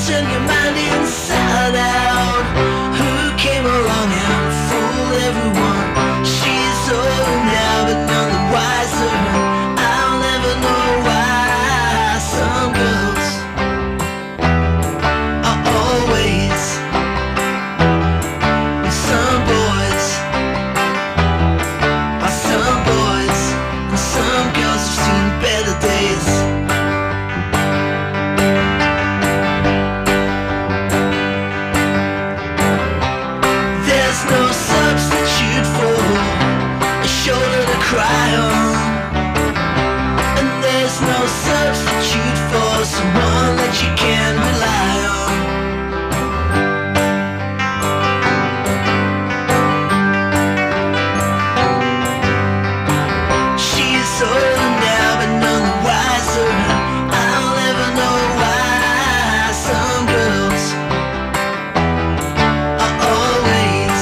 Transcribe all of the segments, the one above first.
turn your mind inside out. Who came along and fooled everyone? She's older now, but none the wiser. I'll never know why some girls are always with some boys, while some boys and some girls have seen better days. There's no substitute for a shoulder to cry on, and there's no substitute for someone that you can rely on. She's older now, but none the wiser. I'll never know why some girls are always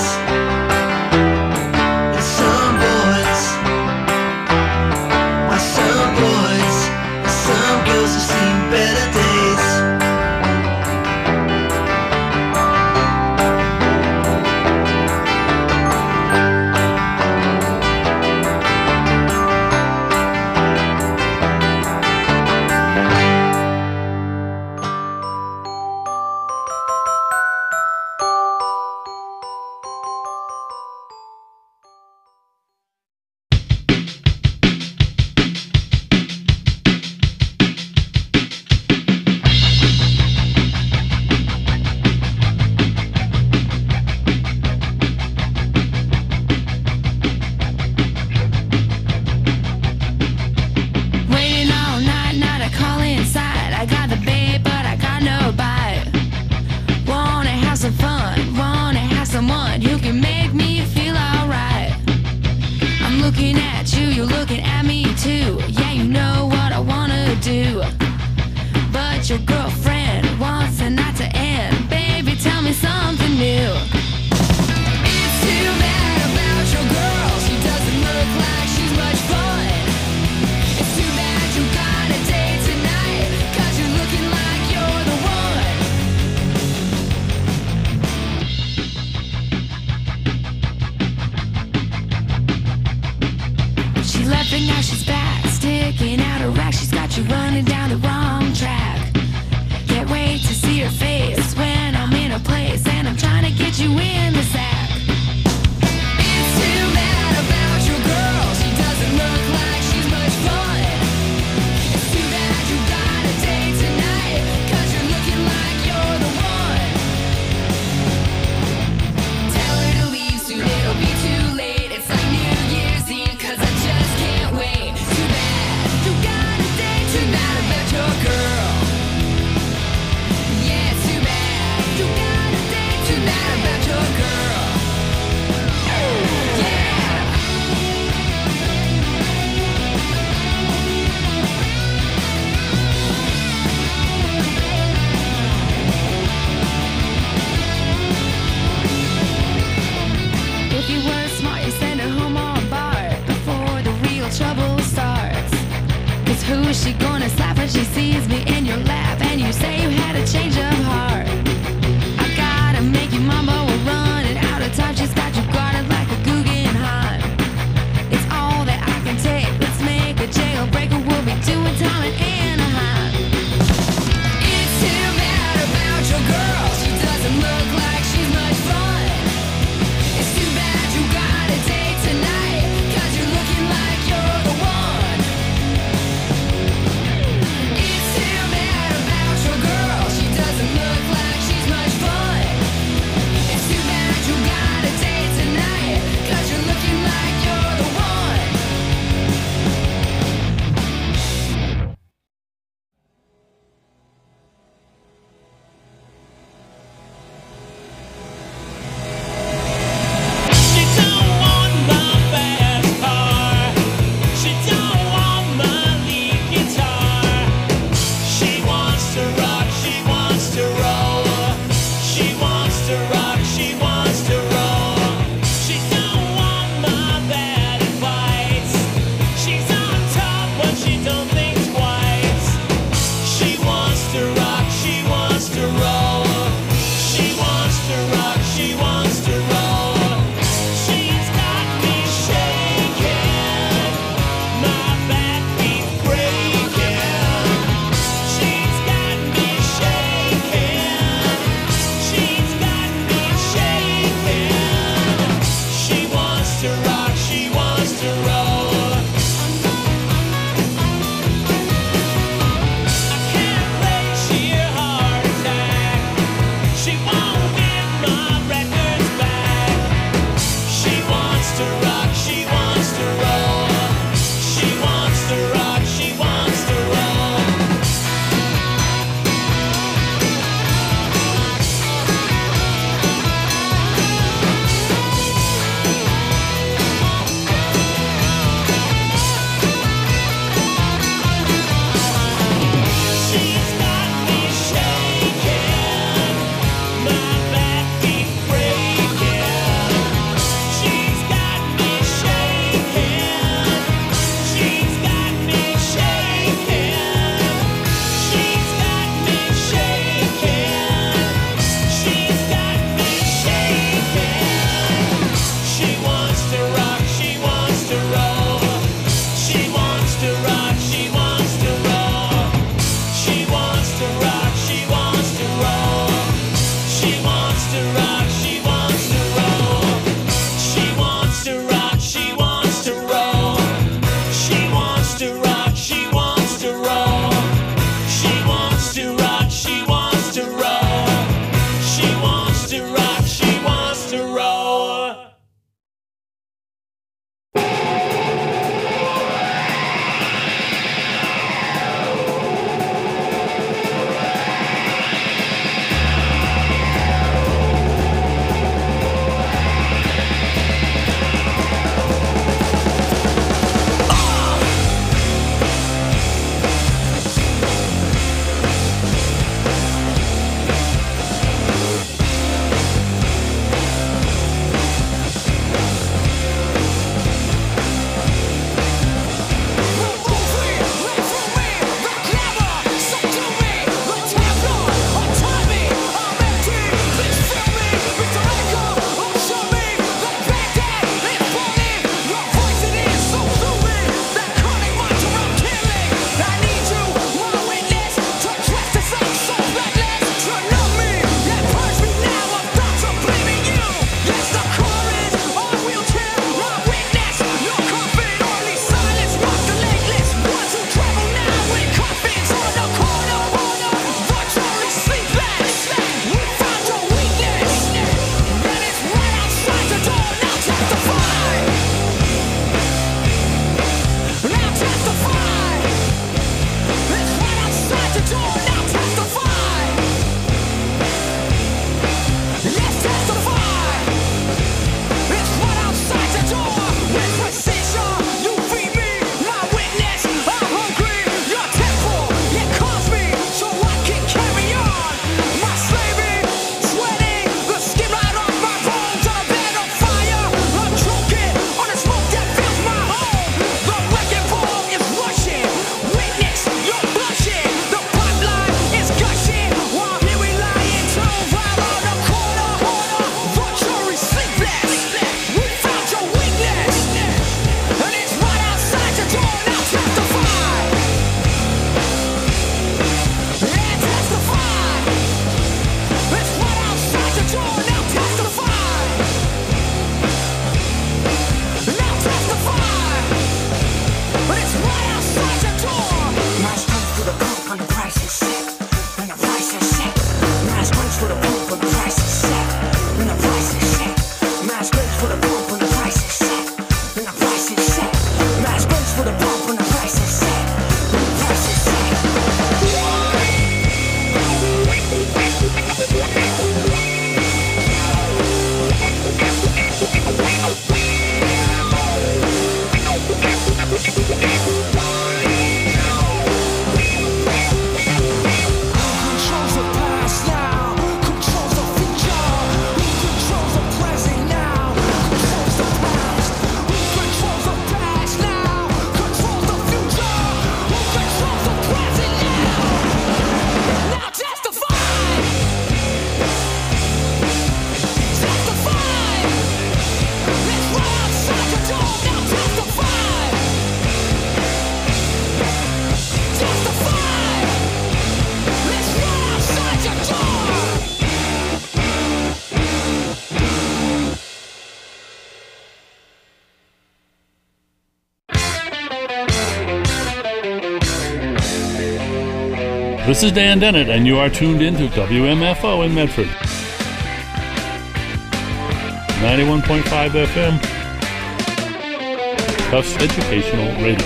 with some boys, while some boys and some girls have seen better days. Waiting all night, not a call inside. I got the bait, but I got no bite. Wanna have some fun, wanna have someone who can make me feel alright. I'm looking at you, you're looking at me too. Yeah, you know what I wanna do, but your girlfriend wants the night to end. Baby, tell me something new. It's too bad about your girl. She doesn't look like she's much fun. It's too bad you got a date tonight, 'cause you're looking like you're the one. She left and now she's back, sticking out her rack. She's got you running down the wrong track. Can't wait to see her face when I'm in a place and I'm trying to get you in the sack. It's too bad about your girl. She doesn't look like she's much fun. It's too bad you got a date tonight, 'cause you're looking like you're the one. Tell her to leave soon, it'll be too late. It's like New Year's Eve, 'cause I just can't wait. Too bad you got a date tonight about your girl. Yeah, it's too bad you got a date tonight about your girl. Yeah. If you were smart, you send her home all barred before the real trouble starts. 'Cause who is she gonna slap when she sees me in your lap and you say you had a change of heart? I gotta make you mama, we're running out of time. She's got you guarded like a Guggenheim. It's all that I can take. Let's make a jailbreaker. We'll be doing time in Anaheim. It's too bad about your girl. She doesn't look like she's much fun. It's too bad you got a date tonight, 'cause you're looking like you're the one. It's too bad This is Dan Dennett, and you are tuned into WMFO in Medford. 91.5 FM. Tufts Educational Radio.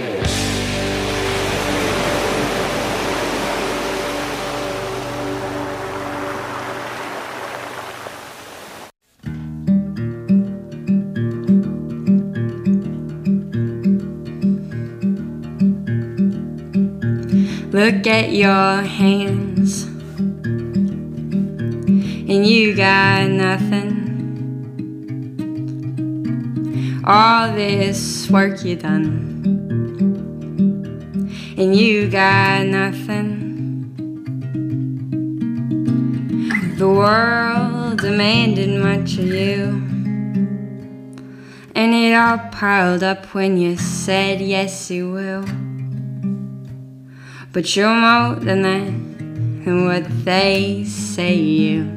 Look at your hands, and you got nothing. All this work you done, and you got nothing. The world demanded much of you, and it all piled up when you said yes you will. But you're more than that, and what they say you.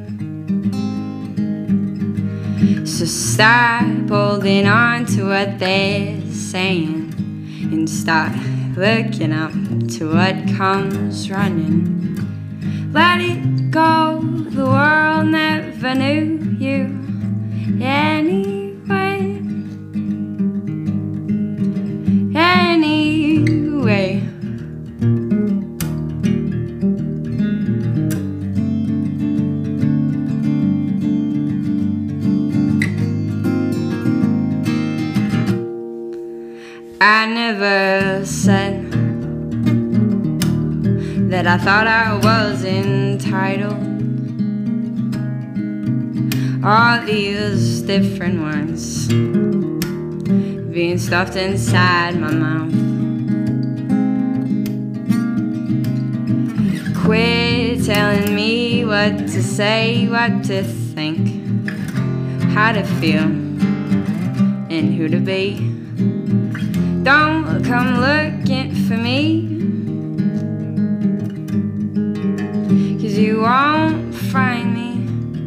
So stop holding on to what they're saying, and start looking up to what comes running. Let it go, the world never knew you anyway. Anyway. I never said that I thought I was entitled. All these different words being stuffed inside my mouth. Quit telling me what to say, what to think, how to feel, and who to be. Don't come looking for me, 'cause you won't find me.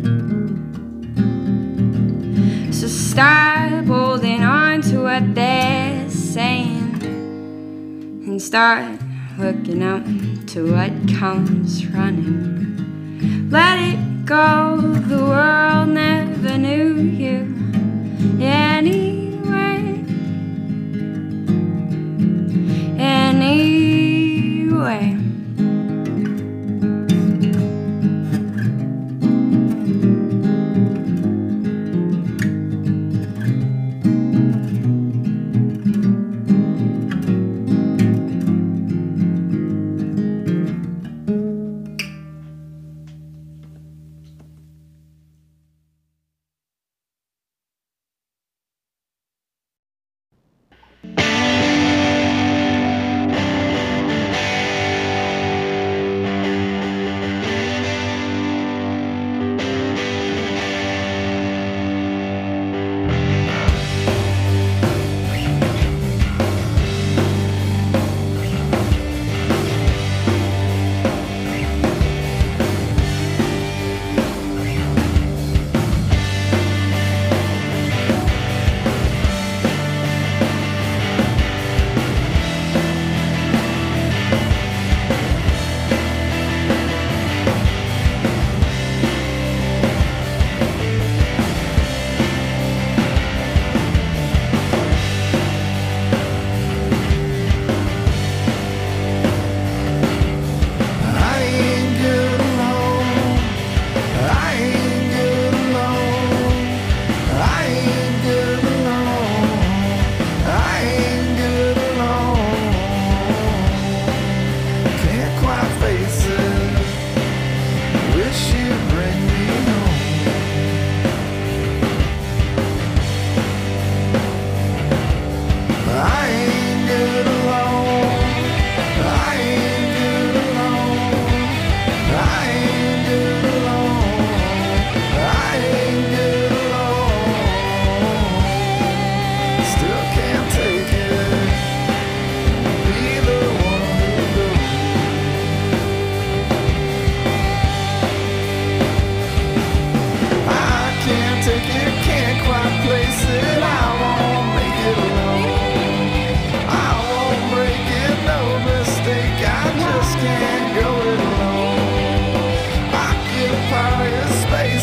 So stop holding on to what they're saying, and start looking up to what comes running. Let it go, the world never knew you anyway. Anyway.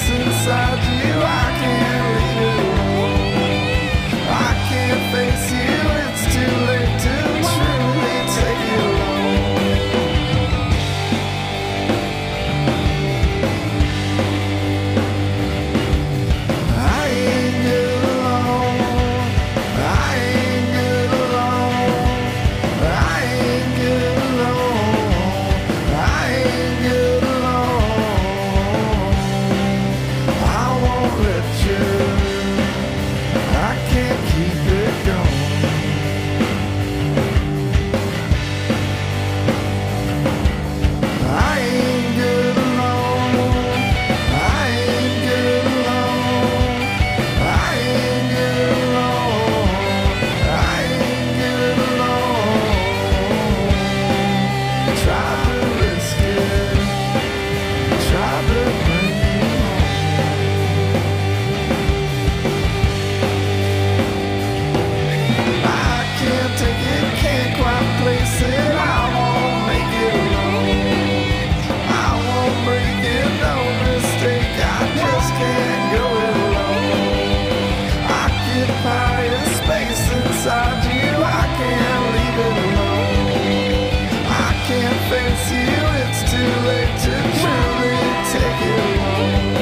space inside you. I can't leave it alone. I can't face you. It's too late to truly take it alone. I ain't good alone. I ain't good alone. I ain't good alone. I ain't good alone. I won't let you. I can't keep it going. I ain't good alone. I ain't good alone. I ain't good alone. I ain't good alone. Try to risk it. Try to bring you home. I can't take it, can't quite place it. I won't make it alone. I won't break it, no mistake. I just can't go it alone. Occupy a space inside you. I can't leave it alone. I can't face you. It's too late to truly take it alone.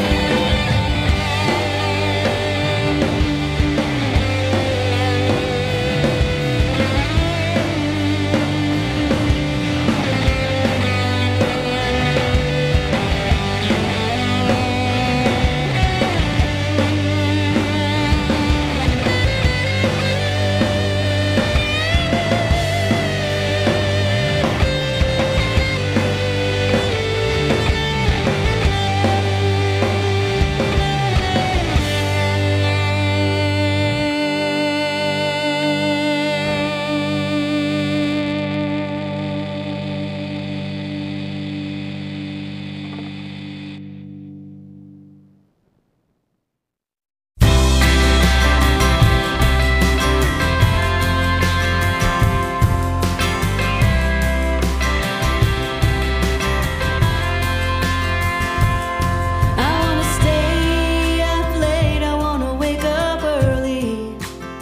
I wanna stay up late, I wanna wake up early.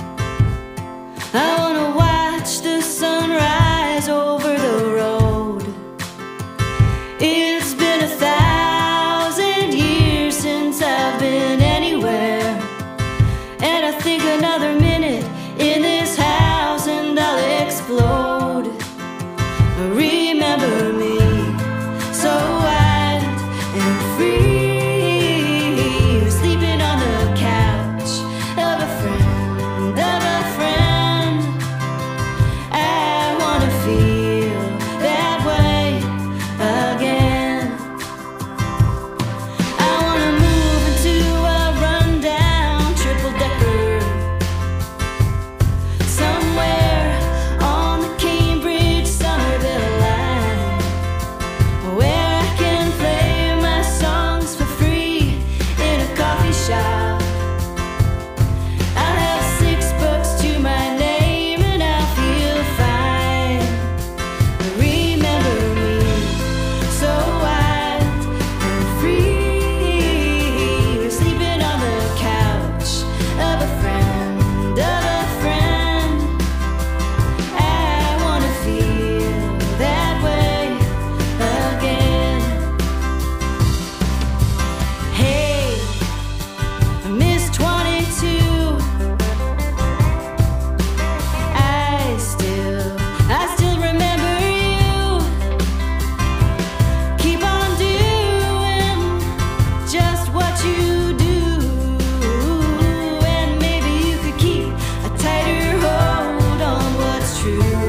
I wanna watch the sunrise over the road. It's been 1,000 years since I've been anywhere, and I think another minute in this house and I'll explode. Remember me, so wild and free, sleeping on the couch of a friend, of a friend. I wanna feel that way again. I wanna move into a rundown triple-decker somewhere on the Cambridge Somerville line, where I can play my songs for free in a coffee shop. I'll have $6 to my name and I'll feel fine. Remember me, so wild and free, sleeping on the couch of a friend, of a friend. I wanna feel that way again. Hey, Miss 22, I still remember you. Keep on doing just what you do, and maybe you could keep a tighter hold on what's true.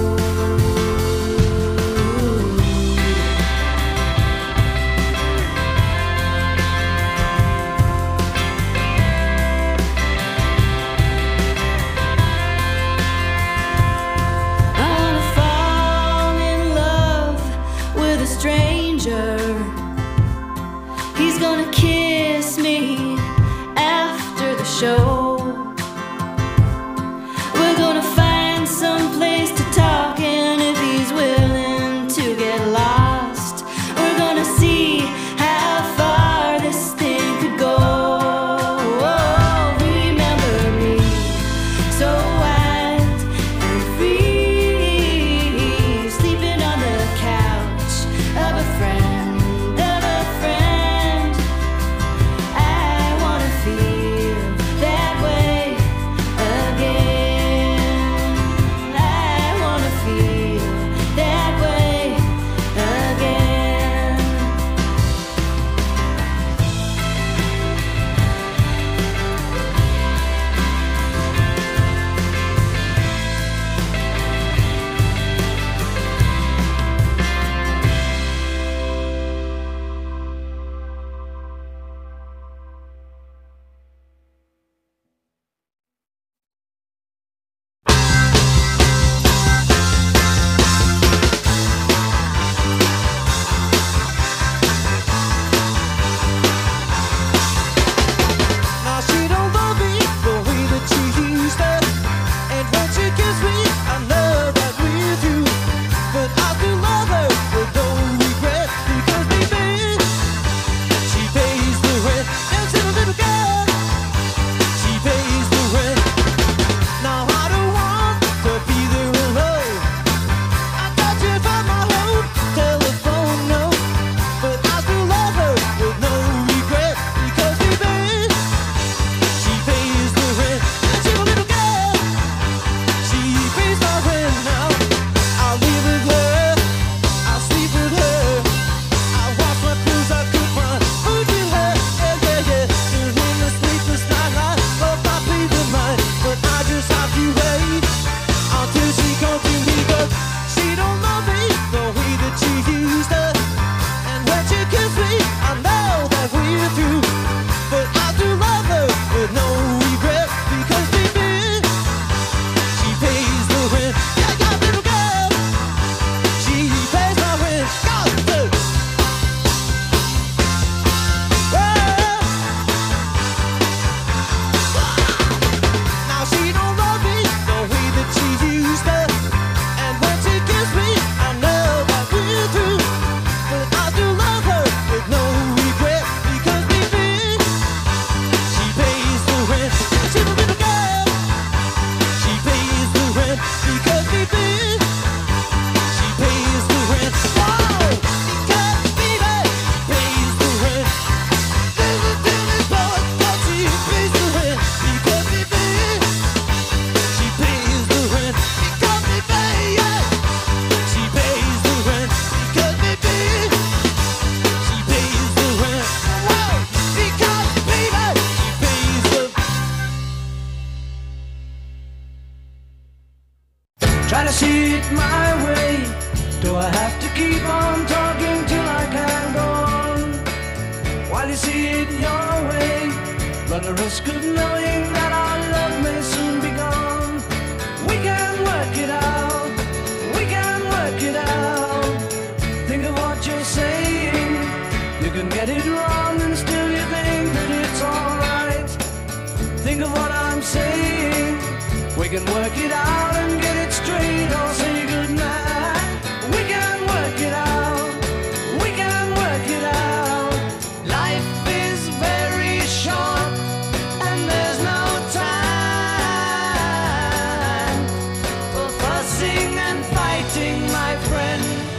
I wanna fall in love with a stranger. He's gonna kiss me after the show. We're gonna find some place to talk, and if he's willing to get lost, we're gonna see how far this thing could it my way? Do I have to keep on talking till I can go on? While you see it your way, run the risk of knowing that our love may soon be gone. We can work it out, we can work it out. Think of what you're saying. You can get it wrong and still you think that it's alright. Think of what I'm saying. We can work it out and get it straight or say goodnight. We can work it out, we can work it out. Life is very short and there's no time for fussing and fighting, my friend.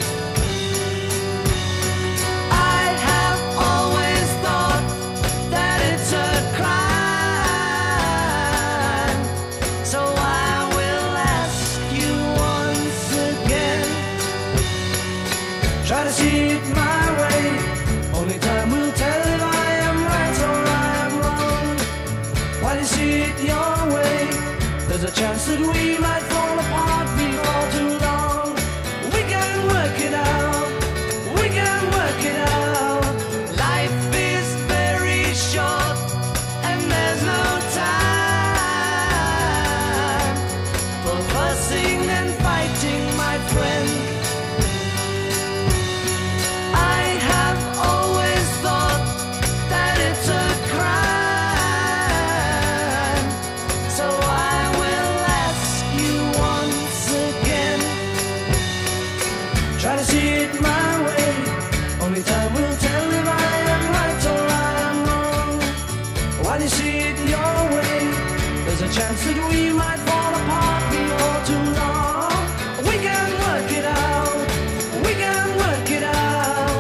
I have always thought that it's a crime, so I will ask you once again. Try to see it my way. Only time will tell if I am right or I am wrong. While you see it your way, there's a chance that we might fall apart before too long. We can work it out, we can work it out. Life is very short and there's no time for fussing and fighting, my friend. I have always thought that it's a crime, so I will ask you once again. Try to see it my way. Only time will tell if I am right or I am wrong. While you see it your way, there's a chance that we might fall apart before too long. We can work it out, we can work it out.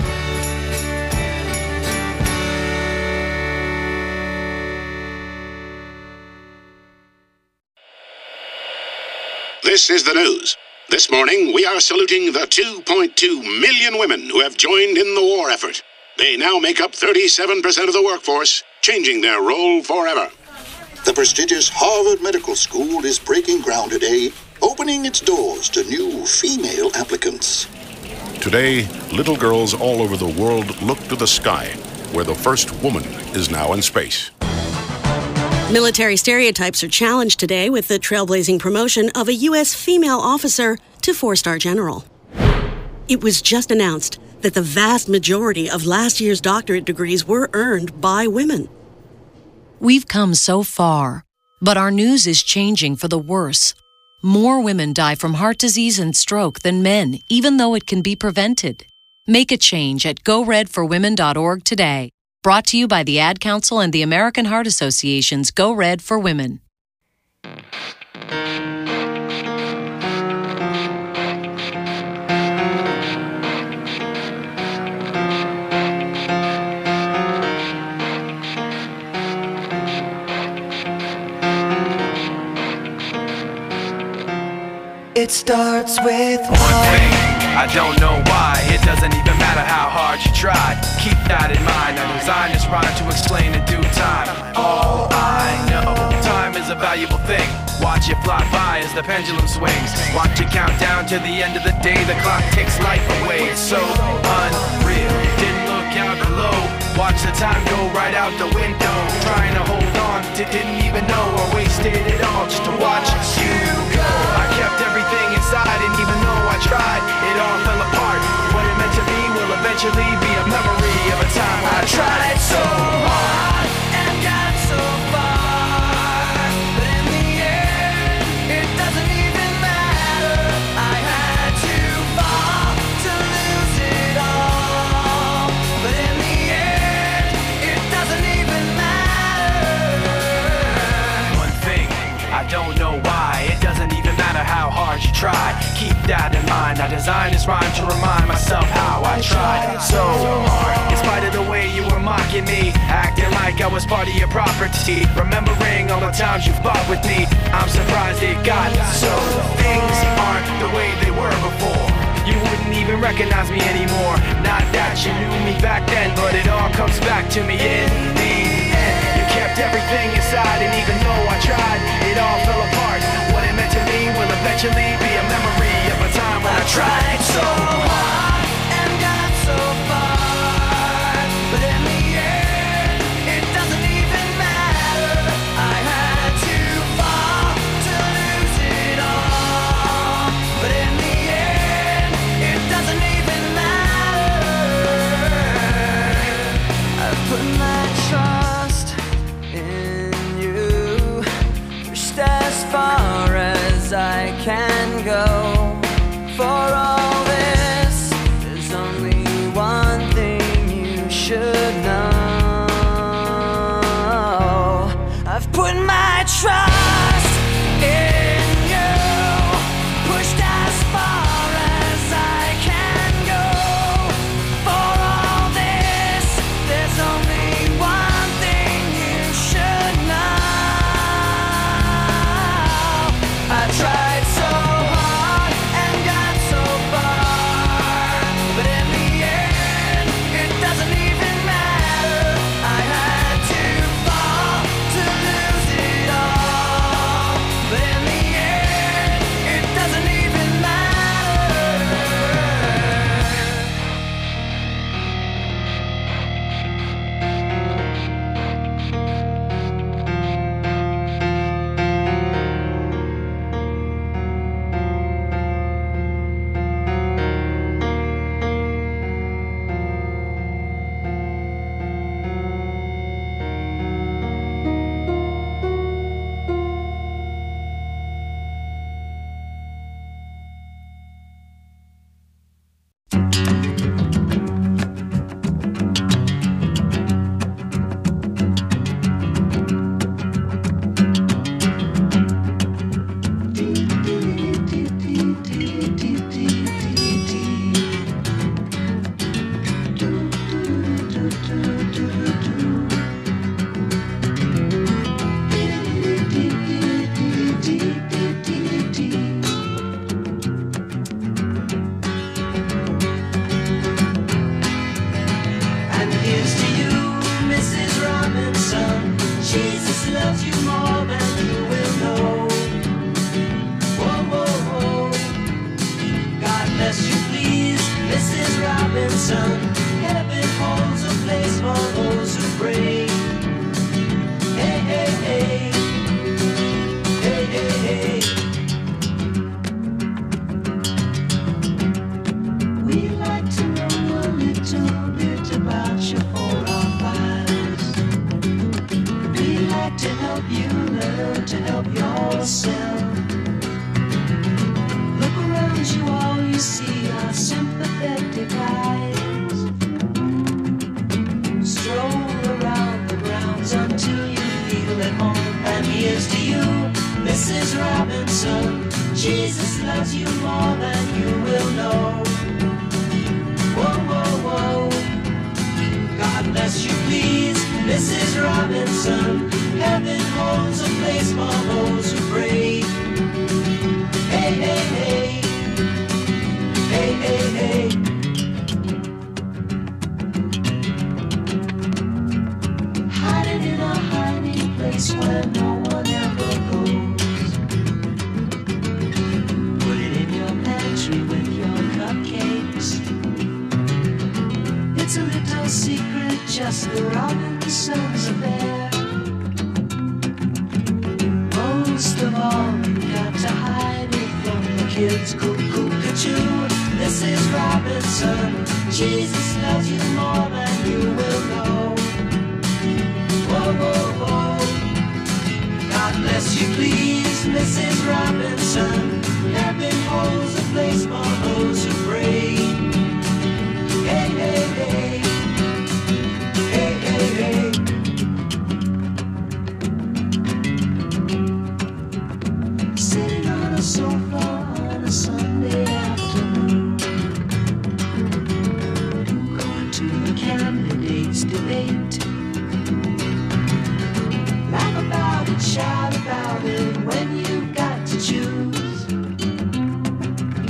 This is the news. This morning, we are saluting the 2.2 million women who have joined in the war effort. They now make up 37% of the workforce, changing their role forever. The prestigious Harvard Medical School is breaking ground today, opening its doors to new female applicants. Today, little girls all over the world look to the sky, where the first woman is now in space. Military stereotypes are challenged today with the trailblazing promotion of a U.S. female officer to four-star general. It was just announced that the vast majority of last year's doctorate degrees were earned by women. We've come so far, but our news is changing for the worse. More women die from heart disease and stroke than men, even though it can be prevented. Make a change at goredforwomen.org today. Brought to you by the Ad Council and the American Heart Association's Go Red for Women. It starts with one thing, I don't know why. It doesn't even matter how hard you try. Keep that in mind. I designed this rhyme to explain in due time. All I know, time is a valuable thing. Watch it fly by as the pendulum swings. Watch it count down to the end of the day. The clock takes life away. It's so unreal. Didn't look out below. Watch the time go right out the window. Trying to hold on to didn't even know I wasted it all just to watch you go. I kept everything inside and even though I tried, it all fell apart. What it meant to be will eventually be a memory of a time I tried so hard and got so far. But in the end, it doesn't even matter. I had to fall to lose it all. But in the end, it doesn't even matter. One thing, I don't know why. It doesn't even matter how hard you try. Keep that in mind. I designed this rhyme to remind myself how I tried so hard. In spite of the way you were mocking me, acting like I was part of your property, remembering all the times you fought with me, I'm surprised it got so. Things aren't the way they were before. You wouldn't even recognize me anymore. Not that you knew me back then, but it all comes back to me in the end. You kept everything inside, and even though I tried, it all fell apart. What it meant to me will eventually be a memory tried so hard and got so far, but in the end, it doesn't even matter. I had to fall to lose it all, but in the end, it doesn't even matter. I've put my trust in you, pushed as far as I can go. For all this, there's only one thing you should know. I've put my trust in you, pushed as far as I can go. For all this, there's only one thing you should know. I tried so hard and got so far, but in the end, it doesn't even matter. I had to fall to lose it all, but in the end, it doesn't even matter. And here's to you, Mrs. Robinson. Jesus loves you more than you will know. Whoa, whoa, whoa. God bless you, please, Mrs. Robinson. Heaven holds a place for those who pray. Hey, hey, hey. Hey, hey, hey. We like to know a little bit about your 405s. We like to help you learn to help yourself. Look around you, all you see are sympathetic eyes. Stroll around the grounds until you feel at home. And here's to you, Mrs. Robinson. Jesus loves you more than you will know. Whoa, whoa, whoa. God bless you, please, Mrs. Robinson. Heaven holds a place for those who pray. Hey, hey, hey. Hey, hey, hey. Hiding in a hiding place where no one ever goes. Put it in your pantry with your cupcakes. It's a little secret, just the Robinsons affair. Most of all, you got to hide it from the kids. Cuckoo-cuckoo, Mrs. Robinson. Jesus loves you more than you will know. Whoa, whoa, whoa. God bless you, please, Mrs. Robinson. Heaven holds a place for those who pray. Hey, hey, hey. Hey, hey, hey. Sitting on a sofa on a Sunday afternoon, going to the candidates' debate. Laugh about it, shout about it when you've got to choose.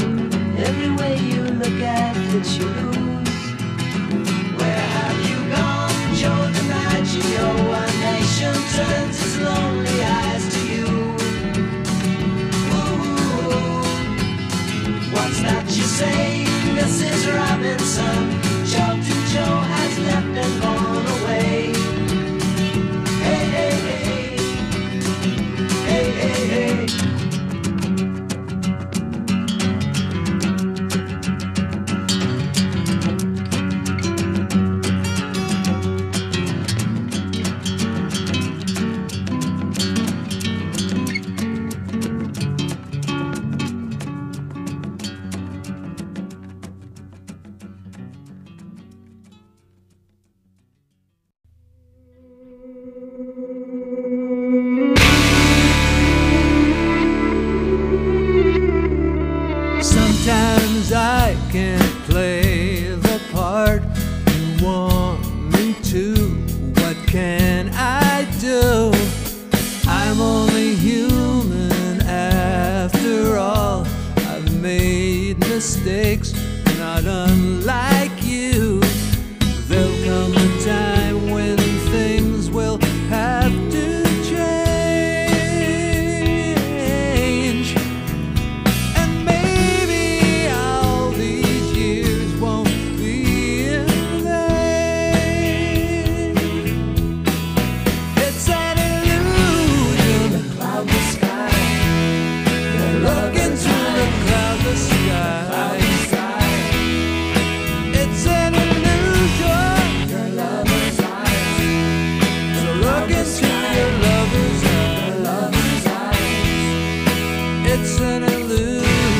sun. Joe to Joe has left and gone away. Hey, hey, hey. Hey, hey, hey. Sometimes I can't play the part you want me to. What can I do? I'm only human after all. I've made mistakes, not unlike you. There'll come a time when things will have to change. And maybe all these years won't be in vain. It's an illusion, the cloudless sky. Look into the cloudless sky. It's an illusion, your lover's eyes. So look into your lover's eyes. It's an illusion.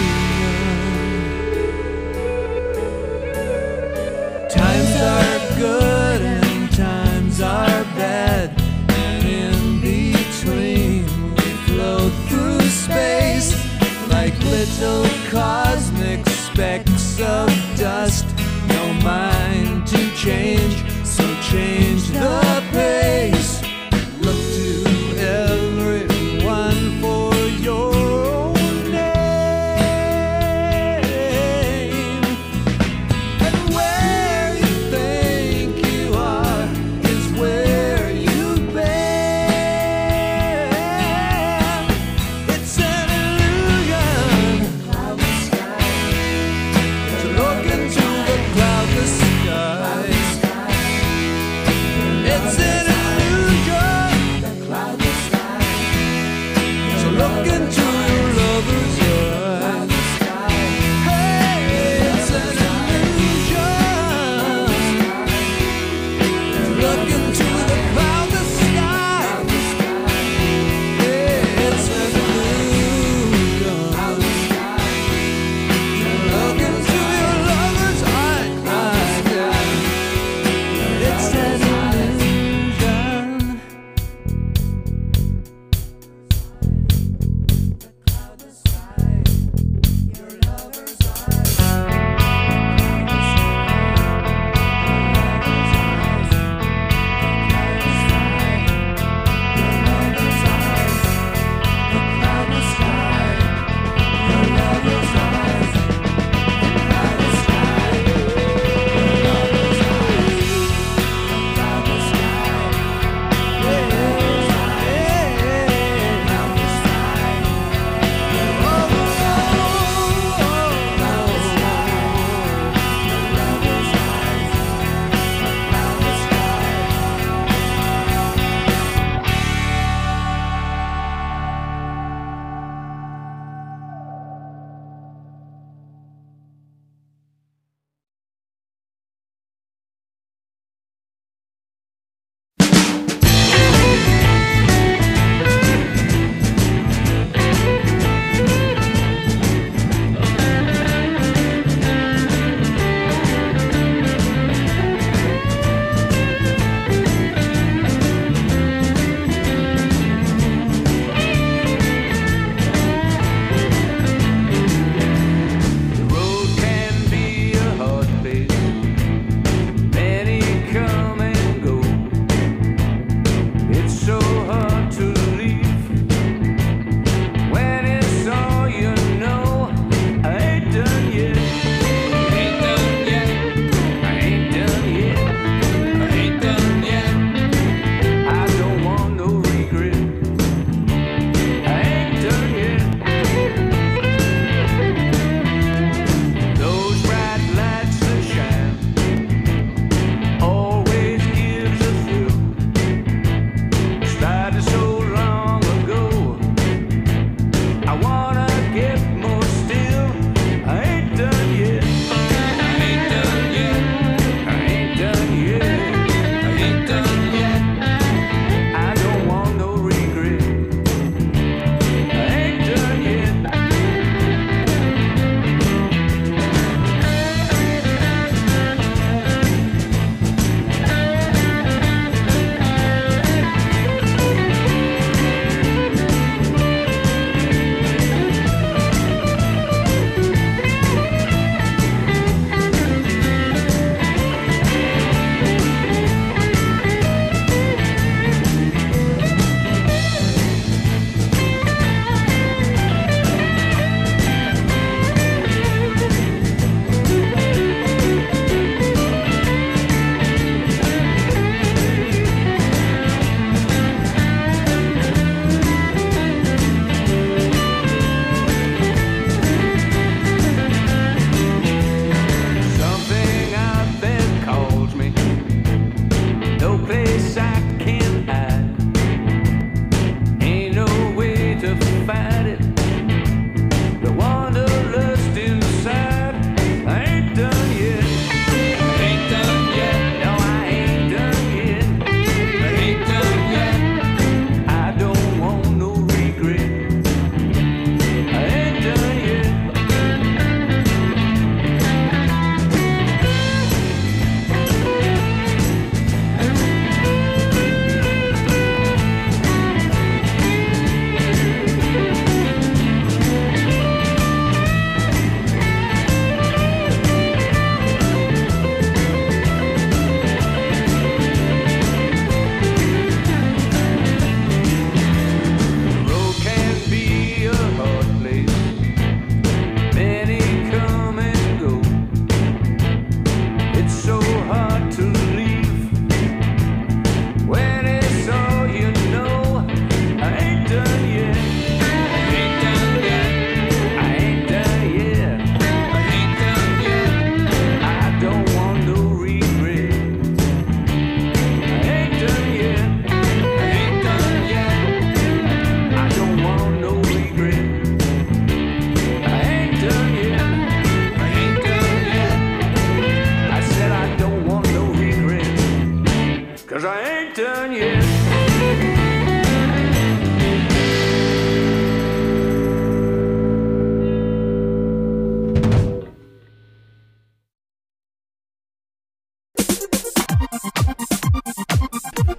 Times are good and times are bad, and in between we float through space like little cosmic specks of dust. No mind to change, so change the pace. Look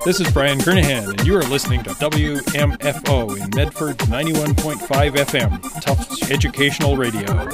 This is Brian Kernahan, and you are listening to WMFO in Medford 91.5 FM, Tufts Educational Radio.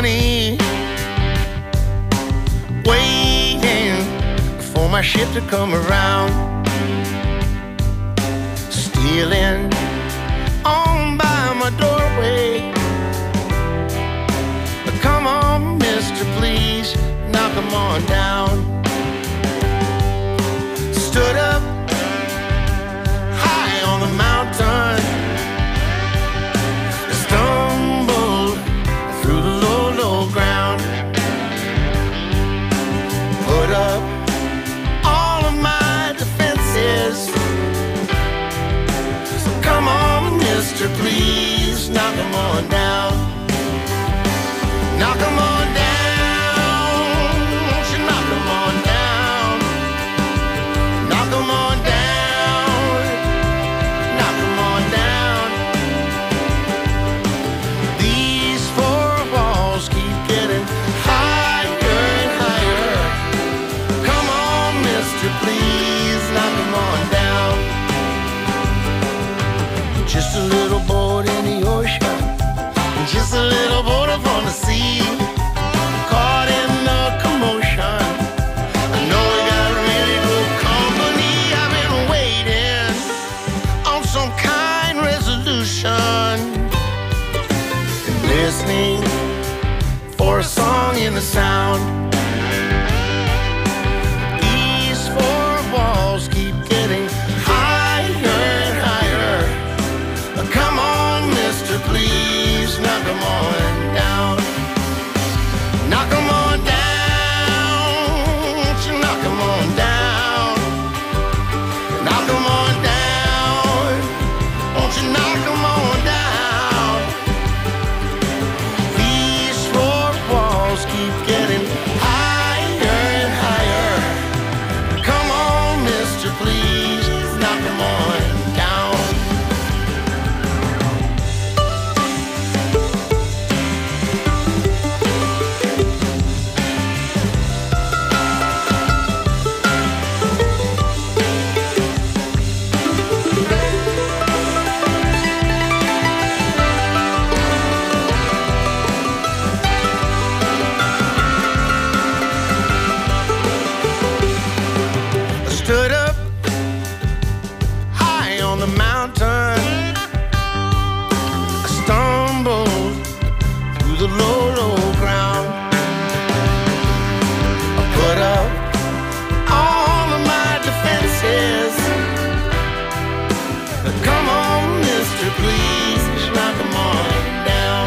money, waiting for my ship to come around, stealing on by my doorway. Come on, mister, please, knock 'em on down. Stood up high on the mountain, stumbled through the low, low ground, put up all of my defenses. So come on, mister, please, knock 'em on down. Knock 'em on down, won't you knock 'em on down? Knock 'em on down, knock 'em on down. These four walls keep getting higher and higher. Come on, mister, please, knock 'em on down. Just a little boat in the ocean, just a little boat up on the sea, caught in the commotion. I know we got really good company. I've been waiting on some kind resolution and listening for a song in the sound. These four walls keep getting higher and higher. Come on, mister, please, knock 'em on down. Knock 'em on down, won't you knock 'em on down? Knock 'em on down, won't you knock 'em on down? These four walls keep getting higher and higher. Come on, mister, please, knock 'em on down. Stood up high on the mountain, I stumbled through the low, low ground. I put up all of my defenses. Come on, mister, please, knock 'em on down.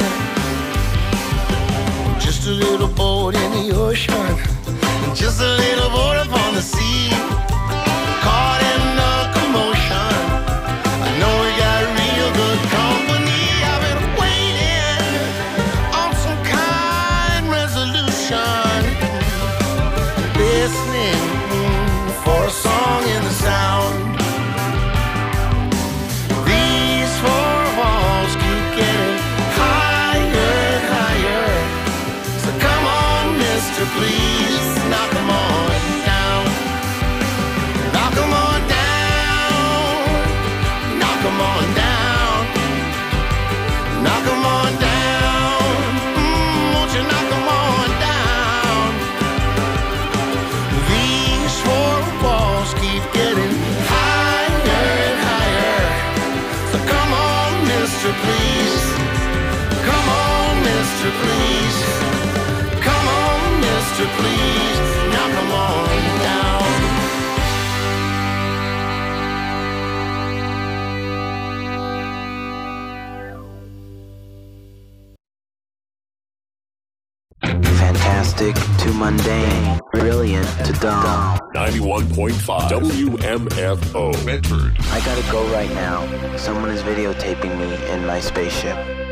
Just a little boat in the ocean, just a little boat up on the sea, caught in the commotion. I know we got real good company. I've been waiting on some kind resolution, listening for a song in the sound. These four walls keep getting higher and higher. So come on, mister, please, knock 'em on down. Knock 'em on down, knock 'em on down, knock 'em on down, won't you knock 'em on down? These four walls keep getting higher and higher. So come on, mister, please, come on, mister, please, come on, mister, please, knock 'em on down. Fantastic to mundane, brilliant to dumb. 91.5 WMFO Medford. I gotta go right now. Someone is videotaping me in my spaceship.